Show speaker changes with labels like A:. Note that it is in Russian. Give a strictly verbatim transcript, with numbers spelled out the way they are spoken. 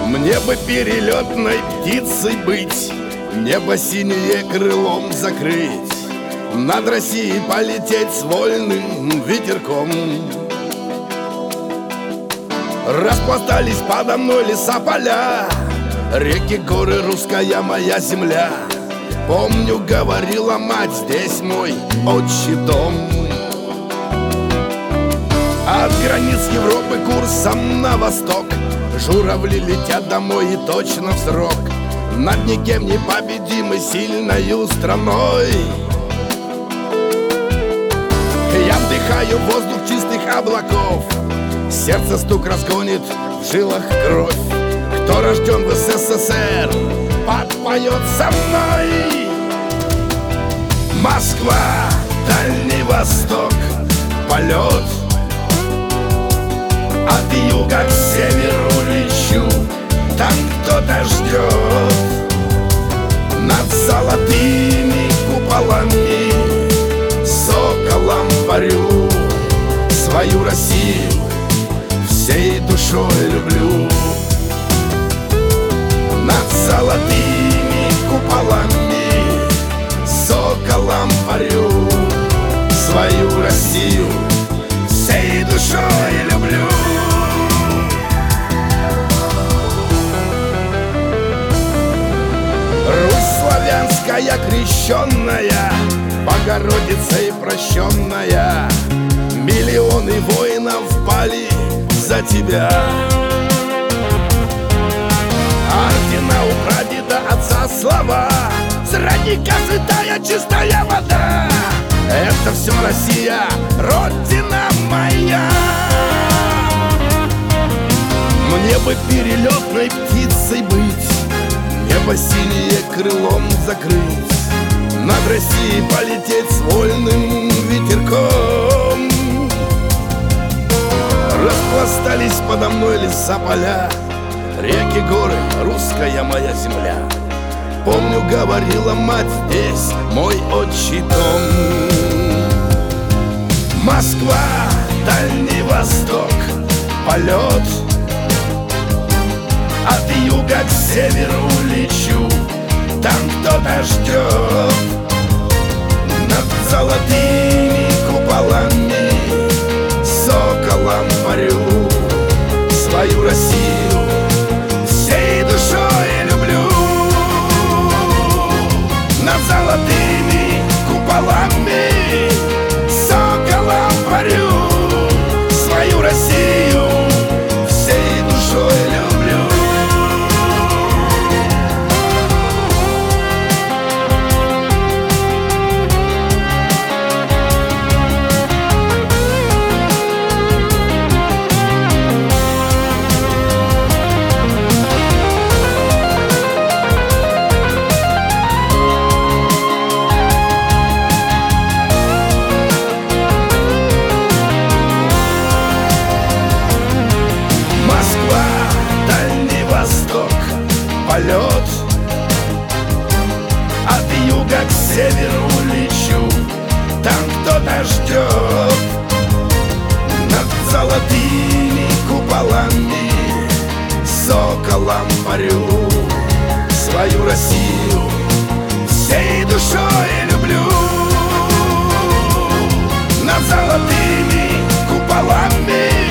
A: Мне бы перелетной птицей быть, небо синее крылом закрыть, над Россией полететь с вольным ветерком. Распластались подо мной леса, поля, реки, горы, русская моя земля. Помню, говорила мать, здесь мой отчий дом. От границ Европы курсом на восток журавли летят домой и точно в срок, над никем не победимой сильною страной. Я вдыхаю воздух чистых облаков, сердце стук разгонит в жилах кровь. Кто рожден в СССР, подпоет со мной. Москва, Дальний Восток, полет. От юга к северу лечу, там кто-то ждет. Над золотыми куполами соколом парю. Свою Россию всей душой люблю. Над золотыми куполами соколом парю. Свою Россию всей душой люблю. Русь славянская крещенная, Богородицей прощенная, миллионы воинов пали за тебя. Ордена у прадеда отца слова, с родника святая чистая вода. Это все Россия, Родина моя. Мне бы перелетной птицей быть, небо синее крылом закрыть, над Россией полететь с вольным ветерком. Распластались подо мной леса, поля, реки, горы, русская моя земля. Помню, говорила мать, здесь мой отчий дом. Москва, Дальний Восток, полет. От юга к северу лечу, там кто-то ждет. Над золотыми куполами соколом парю. Свою Россию всей душой люблю. Над золотыми куполами соколом парю. Свою Россию всей душой люблю. Полет. От юга к северу лечу, там кто-то ждет. Над золотыми куполами соколом парю. Свою Россию всей душой люблю. Над золотыми куполами